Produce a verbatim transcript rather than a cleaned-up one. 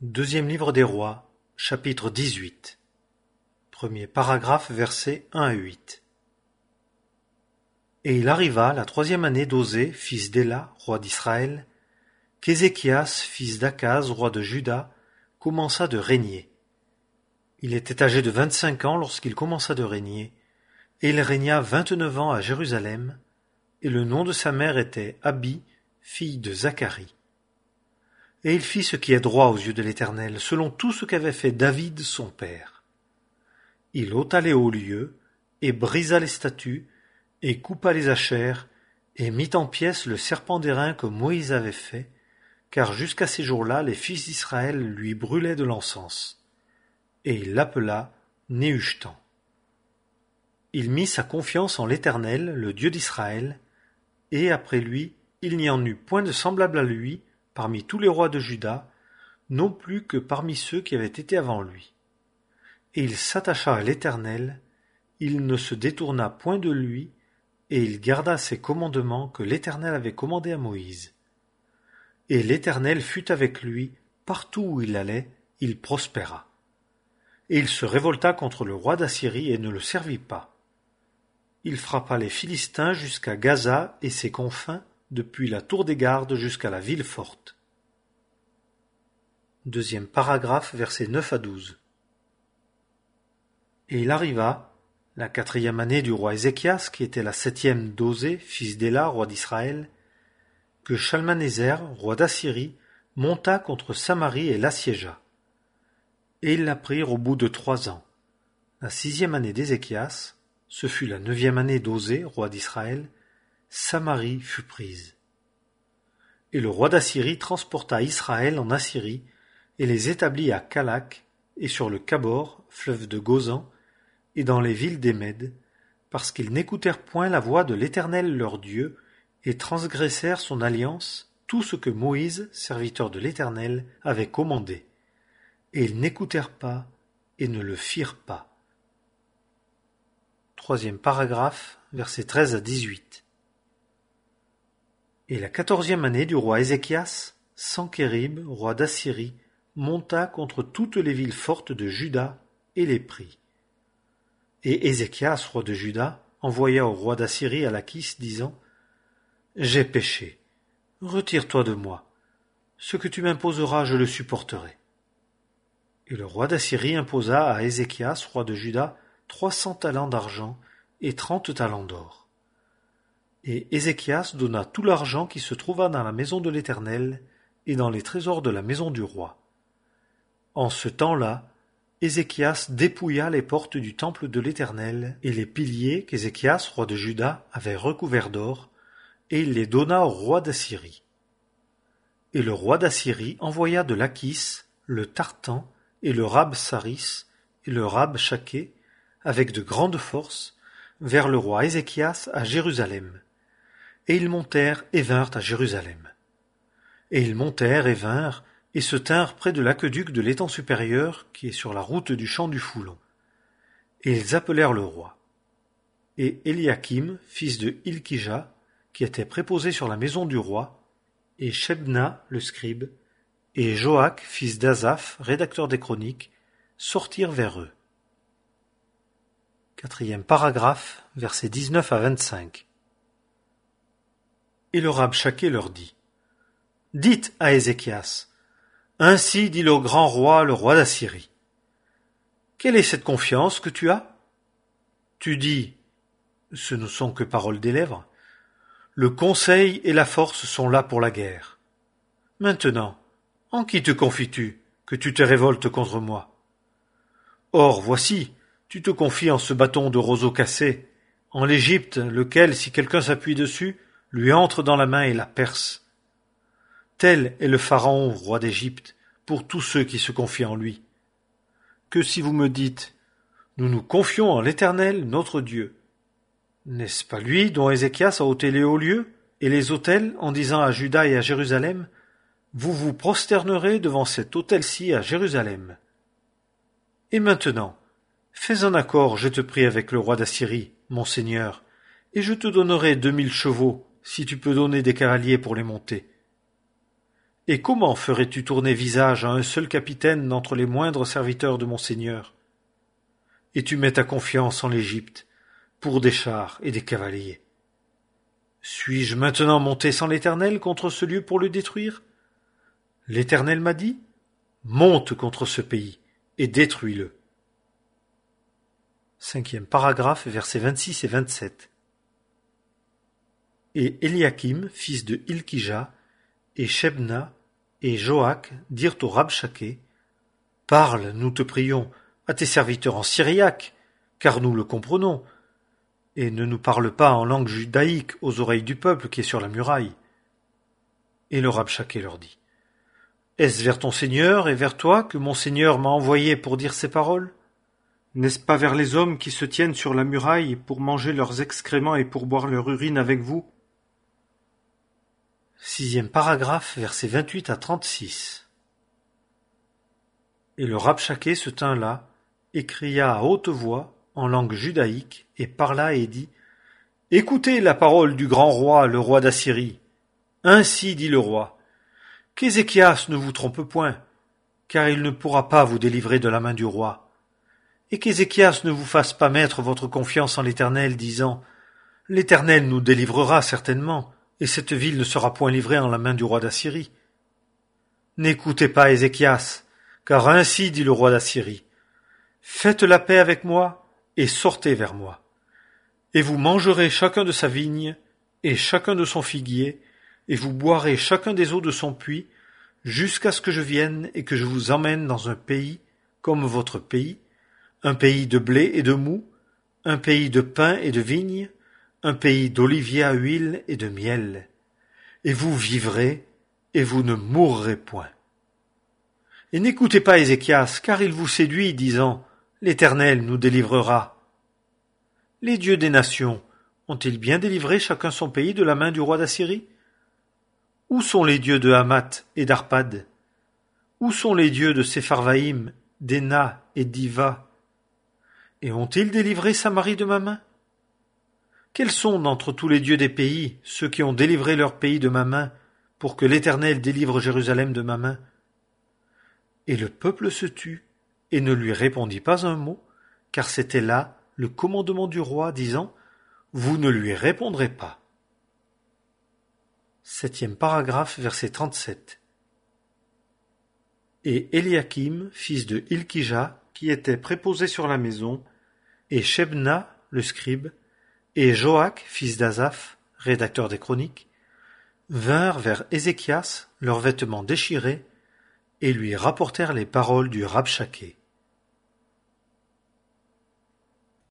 Deuxième livre des Rois, chapitre dix-huit. Premier paragraphe, versets un à huit. Et il arriva la troisième année d'Osée, fils d'Éla, roi d'Israël, qu'Ézéchias, fils d'Akaz, roi de Juda, commença de régner. Il était âgé de vingt-cinq ans lorsqu'il commença de régner, et il régna vingt-neuf ans à Jérusalem, et le nom de sa mère était Abi, fille de Zacharie. Et il fit ce qui est droit aux yeux de l'Éternel, selon tout ce qu'avait fait David son père. Il ôta les hauts lieux, et brisa les statues, et coupa les ashères, et mit en pièces le serpent d'airain que Moïse avait fait, car jusqu'à ces jours-là les fils d'Israël lui brûlaient de l'encens. Et il l'appela Néhushtan. Il mit sa confiance en l'Éternel, le Dieu d'Israël, et après lui, il n'y en eut point de semblable à lui, parmi tous les rois de Juda, non plus que parmi ceux qui avaient été avant lui. Et il s'attacha à l'Éternel, il ne se détourna point de lui, et il garda ses commandements que l'Éternel avait commandés à Moïse. Et l'Éternel fut avec lui, partout où il allait, il prospéra. Et il se révolta contre le roi d'Assyrie et ne le servit pas. Il frappa les Philistins jusqu'à Gaza et ses confins, depuis la tour des gardes jusqu'à la ville forte. Deuxième paragraphe, versets neuf à douze. Et il arriva, la quatrième année du roi Ézéchias, qui était la septième d'Osée, fils d'Éla, roi d'Israël, que Shalmanéser, roi d'Assyrie, monta contre Samarie et l'assiégea. Et ils la prirent au bout de trois ans. La sixième année d'Ézéchias, ce fut la neuvième année d'Osée, roi d'Israël, Samarie fut prise. Et le roi d'Assyrie transporta Israël en Assyrie et les établit à Calak et sur le Kabor, fleuve de Gozan, et dans les villes des Mèdes, parce qu'ils n'écoutèrent point la voix de l'Éternel leur Dieu et transgressèrent son alliance, tout ce que Moïse, serviteur de l'Éternel, avait commandé. Et ils n'écoutèrent pas et ne le firent pas. Troisième paragraphe, versets treize à dix-huit. Et la quatorzième année du roi Ézéchias, Sanchérib, roi d'Assyrie, monta contre toutes les villes fortes de Juda et les prit. Et Ézéchias, roi de Juda, envoya au roi d'Assyrie à Lachis, disant « J'ai péché, retire-toi de moi, ce que tu m'imposeras je le supporterai. » Et le roi d'Assyrie imposa à Ézéchias, roi de Juda, trois cents talents d'argent et trente talents d'or. Et Ézéchias donna tout l'argent qui se trouva dans la maison de l'Éternel et dans les trésors de la maison du roi. En ce temps-là, Ézéchias dépouilla les portes du temple de l'Éternel et les piliers qu'Ézéchias, roi de Juda, avait recouverts d'or, et il les donna au roi d'Assyrie. Et le roi d'Assyrie envoya de Lachis le Tartan et le Rab-Saris et le Rab-Shaké, avec de grandes forces, vers le roi Ézéchias à Jérusalem. Et ils montèrent et vinrent à Jérusalem. Et ils montèrent et vinrent, et se tinrent près de l'aqueduc de l'étang supérieur, qui est sur la route du champ du Foulon. Et ils appelèrent le roi. Et Éliakim, fils de Hilkija, qui était préposé sur la maison du roi, et Shebna, le scribe, et Joach, fils d'Azaph, rédacteur des chroniques, sortirent vers eux. Quatrième paragraphe, versets dix-neuf à vingt-cinq. Et le Rabshaké leur dit, « Dites à Ézéchias, ainsi dit le grand roi, le roi d'Assyrie. Quelle est cette confiance que tu as? Tu dis, ce ne sont que paroles des lèvres, le conseil et la force sont là pour la guerre. Maintenant, en qui te confies-tu, que tu te révoltes contre moi? Or, voici, tu te confies en ce bâton de roseau cassé, en l'Égypte, lequel, si quelqu'un s'appuie dessus, lui entre dans la main et la perce. Tel est le Pharaon, roi d'Égypte, pour tous ceux qui se confient en lui. Que si vous me dites, nous nous confions en l'Éternel, notre Dieu. N'est-ce pas lui dont Ézéchias a ôté les hauts lieux et les autels en disant à Juda et à Jérusalem, vous vous prosternerez devant cet autel-ci à Jérusalem. Et maintenant, fais un accord, je te prie, avec le roi d'Assyrie, mon seigneur, et je te donnerai deux mille chevaux, si tu peux donner des cavaliers pour les monter. Et comment ferais-tu tourner visage à un seul capitaine d'entre les moindres serviteurs de mon Seigneur? Et tu mets ta confiance en l'Égypte, pour des chars et des cavaliers. Suis-je maintenant monté sans l'Éternel contre ce lieu pour le détruire? L'Éternel m'a dit, monte contre ce pays et détruis-le. Cinquième paragraphe, versets vingt-six et vingt-sept. Et Eliakim, fils de Hilkija, et Shebna, et Joach dirent au Rabshakeh, parle, nous te prions, à tes serviteurs en syriaque, car nous le comprenons, et ne nous parle pas en langue judaïque aux oreilles du peuple qui est sur la muraille. Et le Rabshakeh leur dit, est-ce vers ton Seigneur et vers toi que mon Seigneur m'a envoyé pour dire ces paroles? N'est-ce pas vers les hommes qui se tiennent sur la muraille pour manger leurs excréments et pour boire leur urine avec vous? Sixième paragraphe, versets vingt-huit à trente-six. Et le Rabshakeh se tint là, et cria à haute voix, en langue judaïque, et parla et dit, écoutez la parole du grand roi, le roi d'Assyrie. Ainsi dit le roi, qu'Ézéchias ne vous trompe point, car il ne pourra pas vous délivrer de la main du roi. Et qu'Ézéchias ne vous fasse pas mettre votre confiance en l'Éternel, disant, l'Éternel nous délivrera certainement, et cette ville ne sera point livrée en la main du roi d'Assyrie. N'écoutez pas Ézéchias, car ainsi dit le roi d'Assyrie, faites la paix avec moi, et sortez vers moi. Et vous mangerez chacun de sa vigne, et chacun de son figuier, et vous boirez chacun des eaux de son puits, jusqu'à ce que je vienne et que je vous emmène dans un pays, comme votre pays, un pays de blé et de moût, un pays de pain et de vigne, un pays d'oliviers à huile et de miel. Et vous vivrez, et vous ne mourrez point. Et n'écoutez pas Ézéchias, car il vous séduit, disant, l'Éternel nous délivrera. Les dieux des nations ont-ils bien délivré chacun son pays de la main du roi d'Assyrie? Où sont les dieux de Hamath et d'Arpad? Où sont les dieux de Sepharvaïm, d'Ena et d'Iva? Et ont-ils délivré Samarie de ma main? Quels sont d'entre tous les dieux des pays ceux qui ont délivré leur pays de ma main, pour que l'Éternel délivre Jérusalem de ma main? Et le peuple se tut, et ne lui répondit pas un mot, car c'était là le commandement du roi, disant, vous ne lui répondrez pas. Septième paragraphe, verset trente-sept. Et Eliakim, fils de Hilkija, qui était préposé sur la maison, et Shebna, le scribe, et Joach, fils d'Azaph, rédacteur des chroniques, vinrent vers Ézéchias, leurs vêtements déchirés, et lui rapportèrent les paroles du Rabshakeh.